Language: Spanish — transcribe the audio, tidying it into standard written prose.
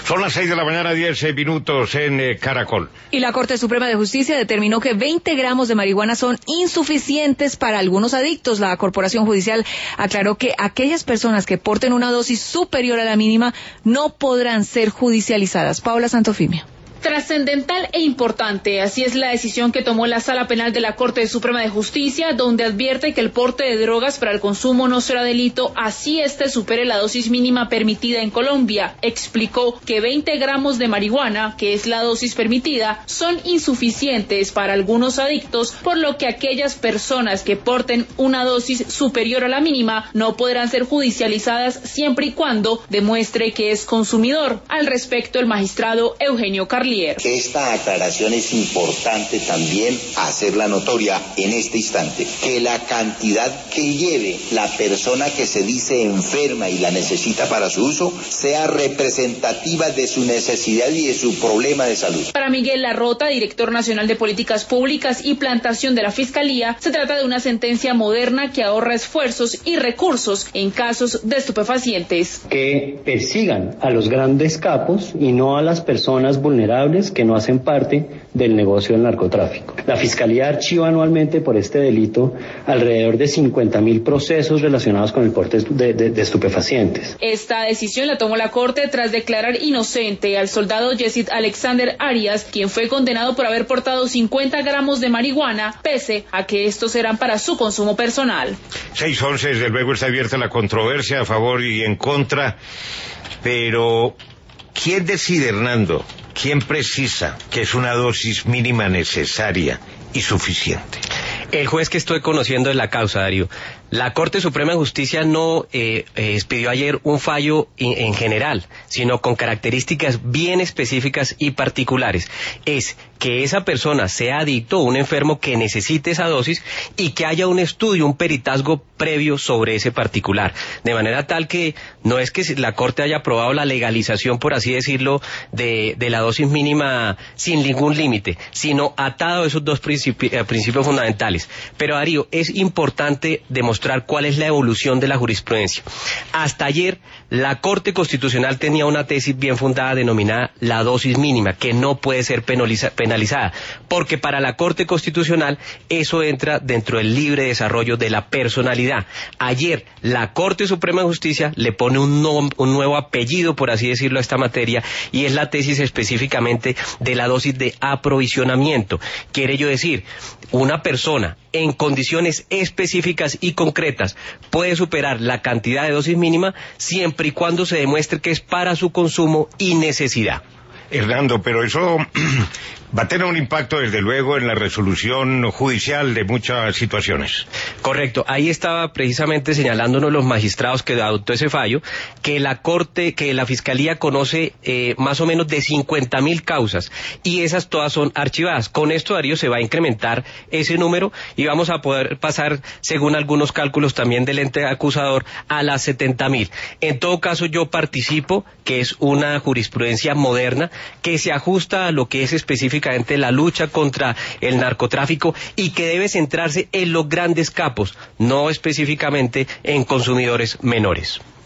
Son las 6 de la mañana, 10 minutos en Caracol. Y la Corte Suprema de Justicia determinó que 20 gramos de marihuana son insuficientes para algunos adictos. La Corporación Judicial aclaró que aquellas personas que porten una dosis superior a la mínima no podrán ser judicializadas. Paola Santofimio. Trascendental e importante, así es la decisión que tomó la Sala Penal de la Corte Suprema de Justicia, donde advierte que el porte de drogas para el consumo no será delito, así éste supere la dosis mínima permitida en Colombia. Explicó que 20 gramos de marihuana, que es la dosis permitida, son insuficientes para algunos adictos, por lo que aquellas personas que porten una dosis superior a la mínima no podrán ser judicializadas siempre y cuando demuestre que es consumidor. Al respecto, el magistrado Eugenio Carlier. Esta aclaración es importante también hacerla notoria en este instante, que la cantidad que lleve la persona que se dice enferma y la necesita para su uso sea representativa de su necesidad y de su problema de salud. Para Miguel Larrota, director nacional de Políticas Públicas y Plantación de la Fiscalía, se trata de una sentencia moderna que ahorra esfuerzos y recursos en casos de estupefacientes. Que persigan a los grandes capos y no a las personas vulnerables que no hacen parte del negocio del narcotráfico. La Fiscalía archiva anualmente por este delito alrededor de 50.000 procesos relacionados con el porte de estupefacientes. Esta decisión la tomó la Corte tras declarar inocente al soldado Yesid Alexander Arias, quien fue condenado por haber portado 50 gramos de marihuana, pese a que estos eran para su consumo personal. 6:11, desde luego está abierta la controversia a favor y en contra, pero ¿quién decide, Hernando? ¿Quién precisa que es una dosis mínima necesaria y suficiente? El juez que estoy conociendo de la causa, Darío. La Corte Suprema de Justicia no expidió ayer un fallo en general, sino con características bien específicas y particulares. Es que esa persona sea adicto o un enfermo que necesite esa dosis y que haya un estudio, un peritazgo previo sobre ese particular. De manera tal que no es que la Corte haya aprobado la legalización, por así decirlo, de la dosis mínima sin ningún límite, sino atado a esos dos principios fundamentales. Pero, Darío, es importante demostrar cuál es la evolución de la jurisprudencia. Hasta ayer, la Corte Constitucional tenía una tesis bien fundada denominada la dosis mínima, que no puede ser penalizada, porque para la Corte Constitucional eso entra dentro del libre desarrollo de la personalidad. Ayer, la Corte Suprema de Justicia le pone un nuevo apellido, por así decirlo, a esta materia, y es la tesis específicamente de la dosis de aprovisionamiento. Quiere ello decir, una persona en condiciones específicas y concretas puede superar la cantidad de dosis mínima siempre y cuando se demuestre que es para su consumo y necesidad. Hernando, pero eso va a tener un impacto, desde luego, en la resolución judicial de muchas situaciones. Correcto. Ahí estaba precisamente señalándonos los magistrados que adoptó ese fallo, que la Corte, que la Fiscalía conoce más o menos de 50.000 causas, y esas todas son archivadas. Con esto, Darío, se va a incrementar ese número y vamos a poder pasar, según algunos cálculos también del ente acusador, a las 70.000. En todo caso, yo participo, que es una jurisprudencia moderna, que se ajusta a lo que es específicamente la lucha contra el narcotráfico y que debe centrarse en los grandes capos, no específicamente en consumidores menores.